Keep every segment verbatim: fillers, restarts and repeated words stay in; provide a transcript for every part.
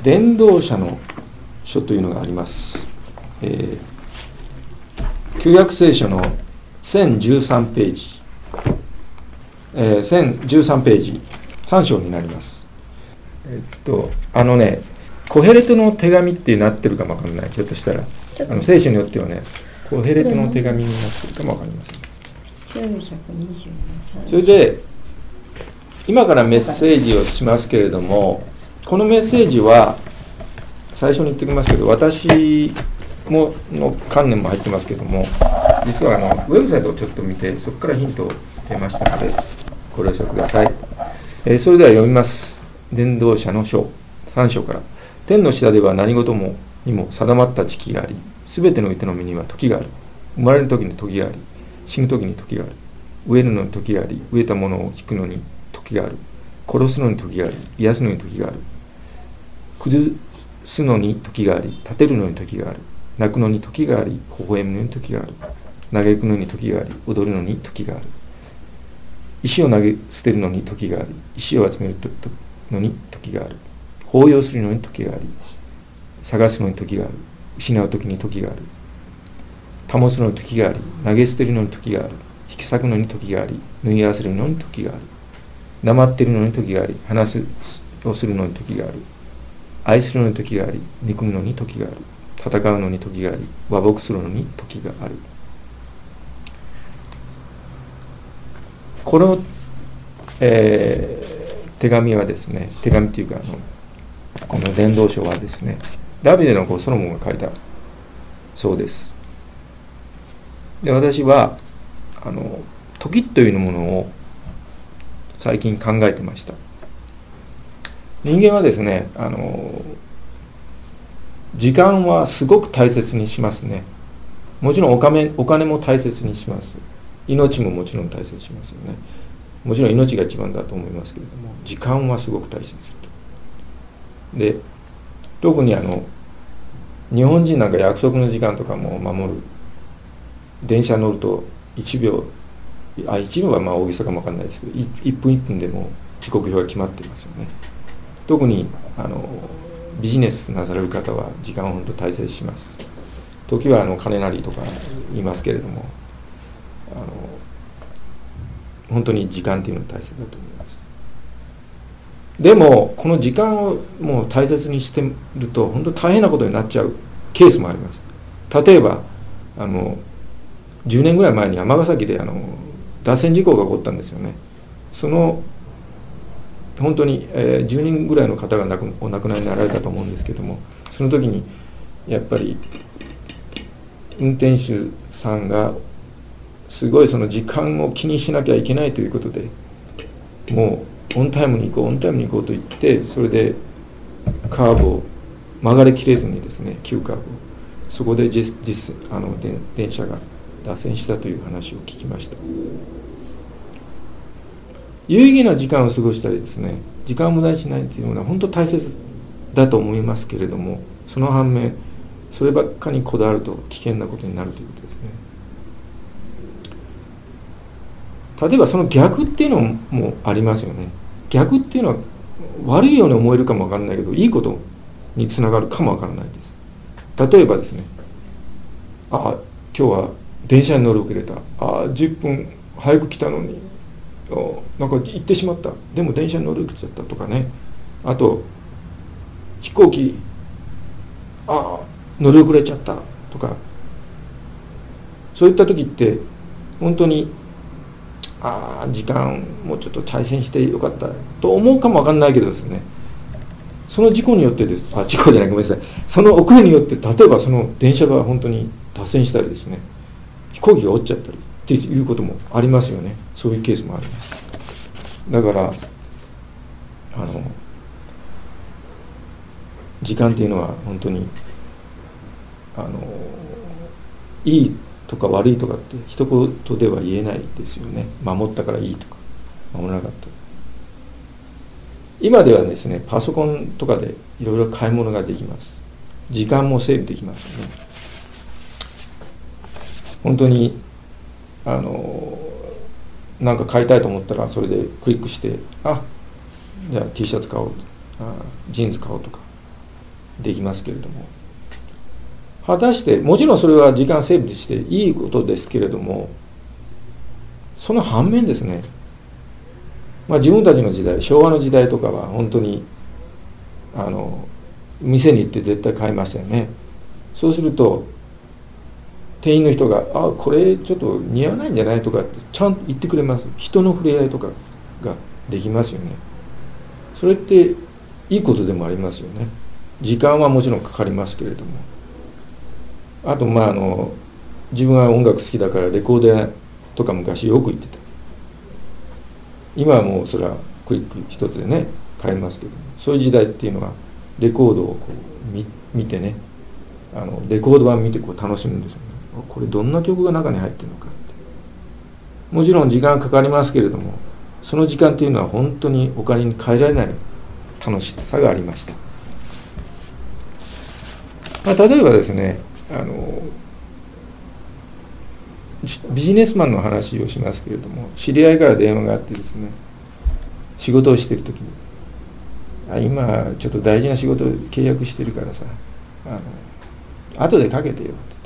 伝道者の書というのがあります。えー、旧約聖書のせんじゅうさんページ、えー、せんじゅうさんページさん章になります。えっとあのねコヘレトの手紙ってなってるかもわかんない。ひょっとしたらあの聖書によってはねコヘレトの手紙になってるかもわかりません。それで今からメッセージをしますけれども、このメッセージは最初に言っておきますけど、私もの観念も入ってますけども、実はあのウェブサイトをちょっと見てそこからヒントを得ましたのでご了承ください。えー、それでは読みます。伝道者の書さん章から。天の下では何事もにも定まった時期があり、すべての営みには時がある。生まれる時に時があり、死ぬ時に時がある。植えるのに時があり、植えたものを引くのに時がある。殺すのに時があり、癒すのに時がある。崩すのに時があり、立てるのに時がある。泣くのに時があり、微笑むのに時がある。嘆くのに時があり、踊るのに時がある。石を投げ捨てるのに時があり、石を集めるのに時がある。抱擁するのに時があり、探すのに時がある。失う時に時がある。保つのに時があり、投げ捨てるのに時がある。引き裂くのに時があり、縫い合わせるのに時がある。黙っているのに時があり、話をするのに時がある。愛するのに時があり、憎むのに時がある。戦うのに時があり、和睦するのに時がある。この、えー、手紙はですね、手紙というかあの、この伝道書はですね、ダビデの子ソロモンが書いたそうです。で、私はあの時というものを最近考えてました。人間はですね、あの時間はすごく大切にしますね。もちろんお金、お金も大切にします。命ももちろん大切にしますよね。もちろん命が一番だと思いますけれども、時間はすごく大切と。で、特にあの日本人なんか約束の時間とかも守る。電車乗るといちびょう、あ、いちびょうはまあ大げさかもわかんないですけど、いっぷんいっぷんでも時刻表が決まっていますよね。特にあのビジネスなされる方は時間を本当大切にします。時はあの金なりとか言いますけれども、あの本当に時間というのは大切だと思います。でもこの時間をもう大切にしてると本当大変なことになっちゃうケースもあります。例えばあのじゅうねんぐらい前に尼崎であの脱線事故が起こったんですよね。その本当に、えー、じゅうにんぐらいの方が亡くお亡くなりになられたと思うんですけども、その時にやっぱり運転手さんがすごいその時間を気にしなきゃいけないということで、もうオンタイムに行こうオンタイムに行こうと言って、それでカーブを曲がりきれずにですね、急カーブをそこで実実あの電車が脱線したという話を聞きました。有意義な時間を過ごしたりですね、時間を無駄にしないというのは本当大切だと思いますけれども、その反面そればっかりにこだわると危険なことになるということですね。例えばその逆っていうのもありますよね。逆っていうのは悪いように思えるかもわからないけど、いいことにつながるかもわからないです。例えばですね、あ、今日は電車に乗り遅れた、あ、じゅっぷん早く来たのになんか行ってしまった、でも電車に乗り遅れちゃったとかね。あと飛行機、あ、乗り遅れちゃったとか、そういった時って本当にあ時間もうちょっと大切にしてよかったと思うかもわかんないけどですね、その事故によってです、あ、事故じゃない、ごめんなさい、その遅れによって例えばその電車が本当に脱線したりですね、飛行機が落ちちゃったりっていうこともありますよね。そういうケースもあります。だからあの時間っていうのは本当にあのいいとか悪いとかって一言では言えないですよね。守ったからいいとか守らなかった。今ではですね、パソコンとかでいろいろ買い物ができます。時間もセーブできますよね。本当にあのなんか買いたいと思ったらそれでクリックして、あ、じゃあ T シャツ買おう、あ、ジーンズ買おうとか、 できますけれども、果たしてもちろんそれは時間セーブしていいことですけれども、その反面ですね、まあ、自分たちの時代、昭和の時代とかは本当にあの店に行って絶対買いましたよね。そうすると店員の人が「あ、これちょっと似合わないんじゃない?」とかってちゃんと言ってくれます。人の触れ合いとかができますよね。それっていいことでもありますよね。時間はもちろんかかりますけれども、あとまああの自分は音楽好きだからレコード屋とか昔よく行ってた。今はもうそれはクリック一つでね買えますけども、そういう時代っていうのはレコードをこう 見, 見てね、あのレコード版見てこう楽しむんですよね。これどんな曲が中に入ってるのかって。もちろん時間かかりますけれども、その時間っていうのは本当にお金に換えられない楽しさがありました。まあ、例えばですね、あのビジネスマンの話をしますけれども、知り合いから電話があってですね、仕事をしているときにあ今ちょっと大事な仕事を契約してるからさ、あの後でかけてよ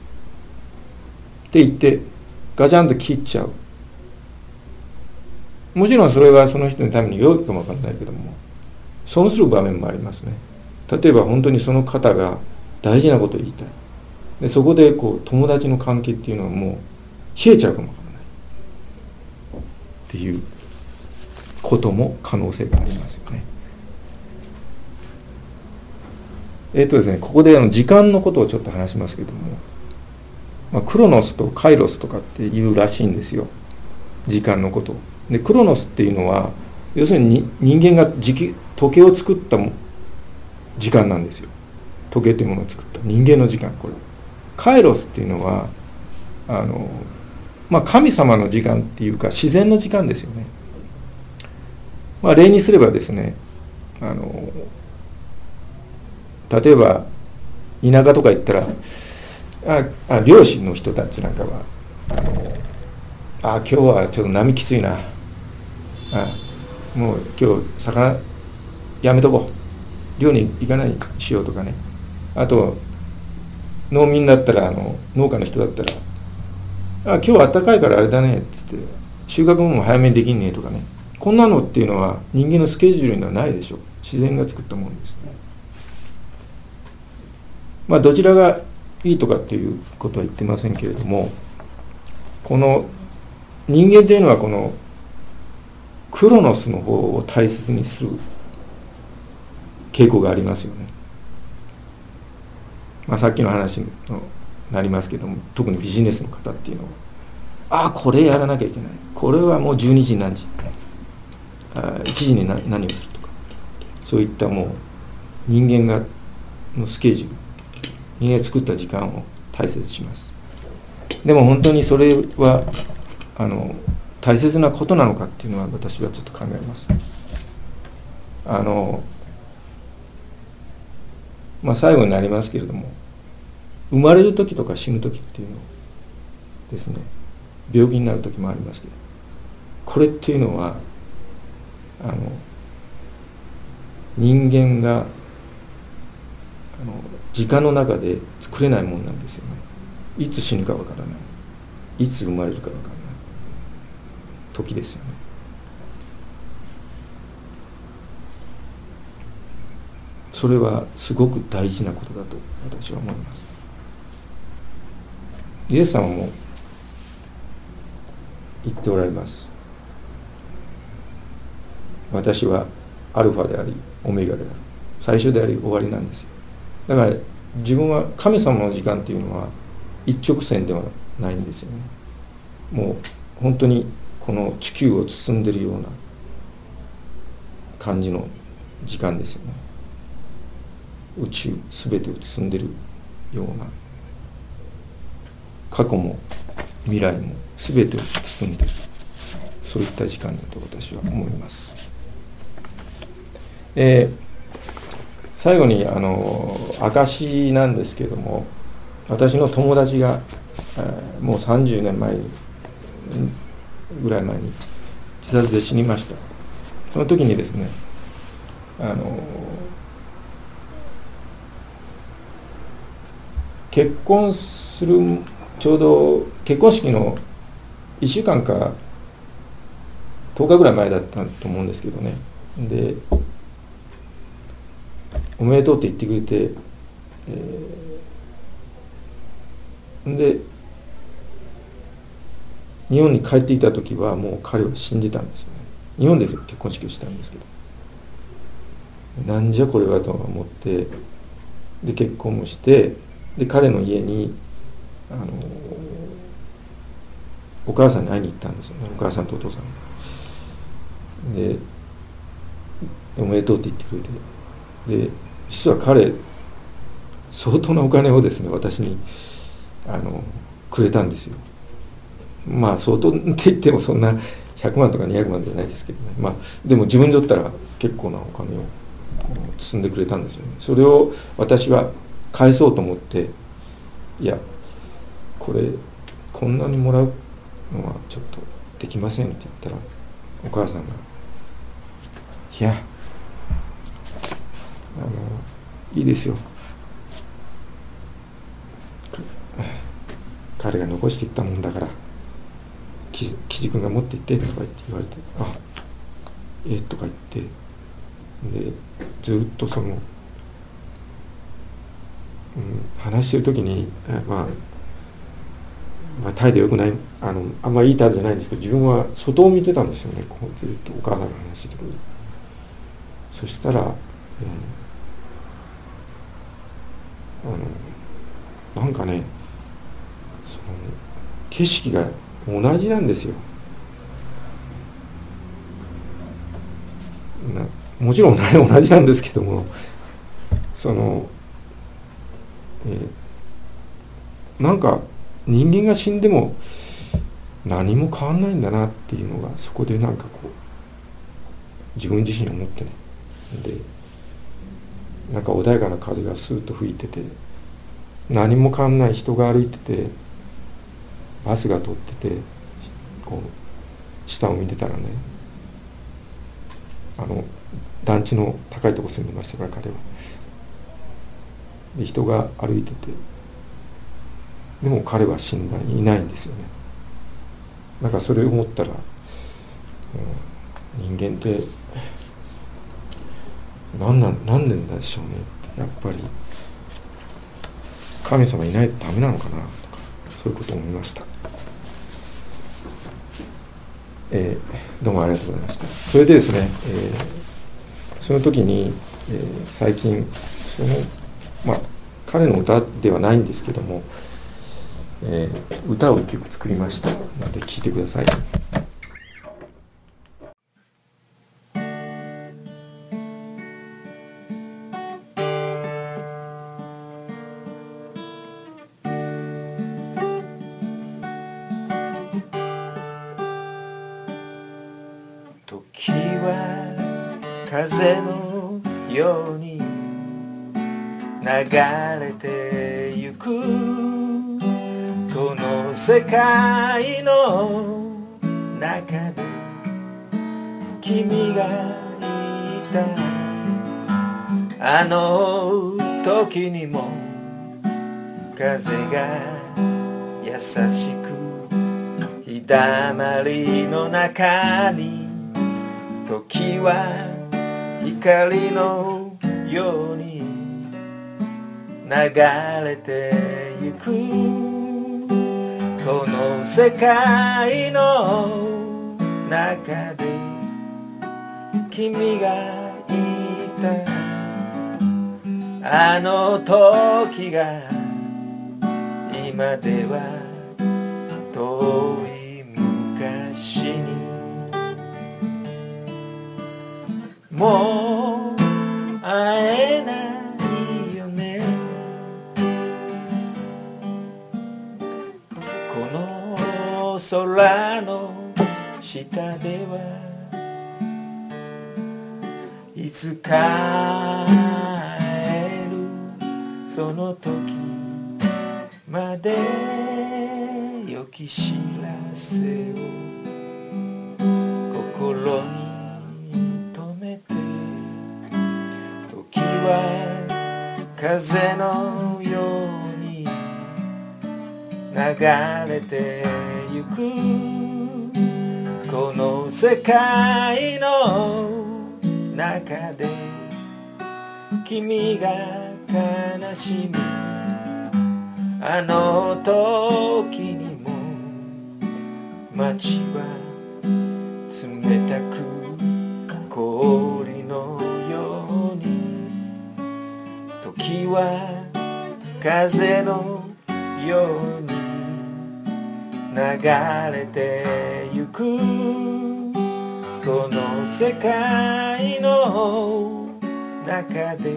って言ってガチャンと切っちゃう。もちろんそれはその人のために良いかもわかんないけども、損する場面もありますね。例えば本当にその方が大事なことを言いたい。でそこでこう友達の関係っていうのはもう冷えちゃうかもわからないっていうことも可能性がありますよね。えっとですね、ここであの時間のことをちょっと話しますけども、まあ、クロノスとカイロスとかっていうらしいんですよ、時間のことで。クロノスっていうのは要するに人間が時計を作った時間なんですよ。時計というものを作った人間の時間。これカイロスっていうのはあの、まあ、神様の時間っていうか自然の時間ですよね。まあ、例にすればですね、あの例えば田舎とか行ったら、ああ漁師の人たちなんかはあのあ今日はちょっと波きついな、あもう今日魚やめとこう、漁に行かないにしようとかね。あと農民だったらあの農家の人だったら、あ今日は暖かいからあれだねっつって収穫も早めにできんねとかね。こんなのっていうのは人間のスケジュールにはないでしょう。自然が作ったものですね。まあどちらがいいとかっていうことは言ってませんけれども、この人間っていうのはこのクロノスの方を大切にする傾向がありますよね。まあ、さっきの話になりますけども、特にビジネスの方っていうのは、ああこれやらなきゃいけない、これはもうじゅうにじに何時、あいちじに何何をするとか、そういったもう人間がのスケジュール、人間が作った時間を大切にします。でも本当にそれはあの大切なことなのかっていうのは私はちょっと考えます。あのまあ最後になりますけれども、生まれる時とか死ぬ時っていうのですね、病気になる時もありますけど、これっていうのはあの人間があの時間の中で作れないものなんですよね。いつ死ぬかわからない、いつ生まれるかわからない時ですよね。それはすごく大事なことだと私は思います。イエス様も言っておられます。私はアルファでありオメガである、最初であり終わりなんですよ。だから自分は神様の時間っていうのは一直線ではないんですよね。もう本当にこの地球を包んでいるような感じの時間ですよね。宇宙すべてを包んでいるような、過去も未来もすべてを包んでいる、そういった時間だと私は思います。えー、最後にあの証なんですけれども、私の友達が、えー、もうさんじゅうねんまえにぐらい前に自殺で死にました。その時にですね、あの結婚するちょうど結婚式のいっしゅうかんかとおかぐらい前だったと思うんですけどね。でおめでとうって言ってくれて、えー、で日本に帰っていた時はもう彼は死んでたんですよね。日本で結婚式をしたんですけど、なんじゃこれはと思って、で結婚もして、で彼の家にあのお母さんに会いに行ったんですよね。お母さんとお父さんで、おめでとうって言ってくれて、で実は彼相当なお金をですね私にあのくれたんですよ。まあ相当って言ってもそんなひゃくまんとかにひゃくまんじゃないですけどね。まあでも自分にとったら結構なお金を包んでくれたんですよね。それを私は返そうと思って、いやこれこんなにもらうのはちょっとできませんって言ったら、お母さんがいやあのいいですよ、彼が残していったもんだから岸君が持って行ってとか言って言われて、あええとか言って、でずっとその、うん、話してる時に、まあ、まあ態度良くない、あのあんまりいい態度じゃないんですけど、自分は外を見てたんですよね。こうずっとお母さんが話してくる。そしたら、えー、あのなんかね、その景色が同じなんですよ。なもちろん同じなんですけども、その、えー、なんか人間が死んでも何も変わんないんだなっていうのがそこでなんかこう自分自身思ってね、でなんか穏やかな風がスーッと吹いてて、何も変わんない人が歩いてて、バスが通ってて、こう下を見てたらね、あの団地の高いとこ住んでましたから彼は。で人が歩いてて、でも彼は死んだいないんですよね。なんかそれを思ったら、うん、人間って何なん何年でしょうねって、やっぱり神様いないとダメなのかなとか、そういうことを思いました。えー、どうもありがとうございました。それでですね、えー、その時に、えー、最近そのまあ彼の歌ではないんですけども、えー、歌を一曲作りましたので聴いてください。時は風のように流れてゆく、この世界の中で君がいた、あの時にも風が優しく日だまりの中に、時は光のように流れてゆく、この世界の中で君がいた、あの時が今では遠い昔に、もう会えないよね、この空の下ではいつか会える、その時まで良き知らせを心に留めて、時は風のように流れてゆくこの世界の中で君が悲しむあの時にも街は冷たく氷のように時は風のように流れてゆくこの世界の中で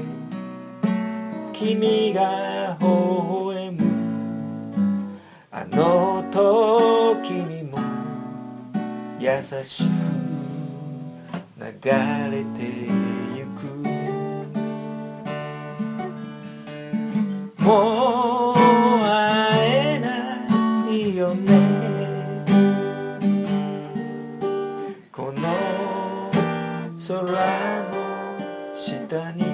君が微笑むあの時にも優しく流れてゆくもう会えないよねこの空の下に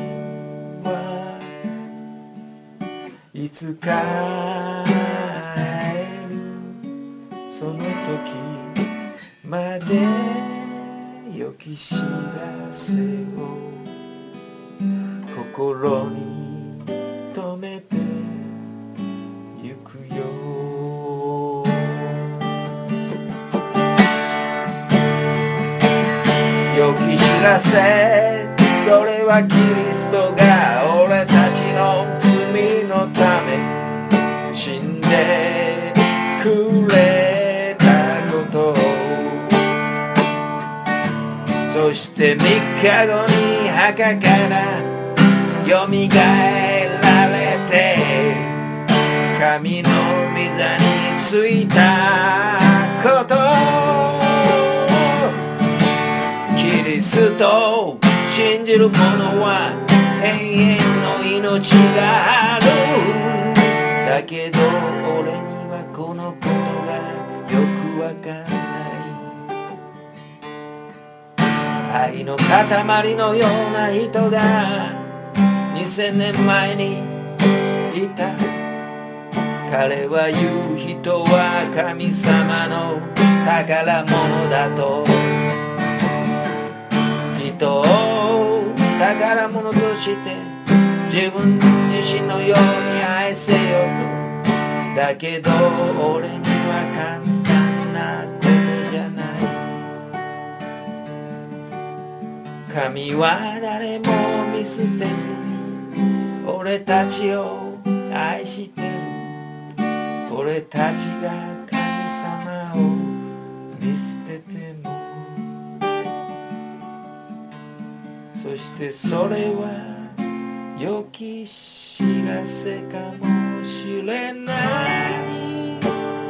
はいつか会えるその時まで良き知らせを心に留めてゆくよ良き知らせそれはキリストが俺たちの罪のため死んでくれたことそしてみっかごに墓からよみがえられて神の御座についたことキリストを信じる者は永遠の命があるだけど俺にはこのことがよくわかんない愛の塊のような人がにせんねんまえにいた彼は言う人は神様の宝物だと人を宝物として自分自身のように愛せよとだけど俺には簡単なことじゃない神は誰も見捨てずに俺たちを愛してる俺たちが神様を見捨ててもそしてそれは良き知らせかもしれない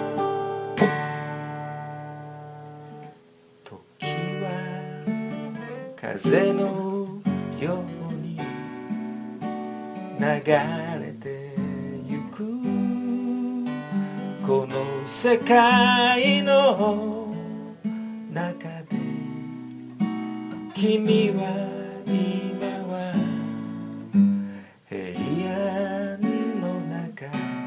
時は風のように流れてゆくこの世界の中で君は今は平安の中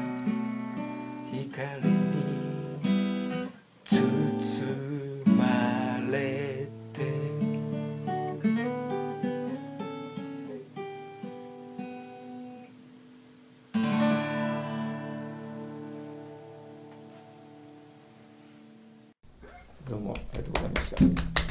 光に包まれてどうもありがとうございました。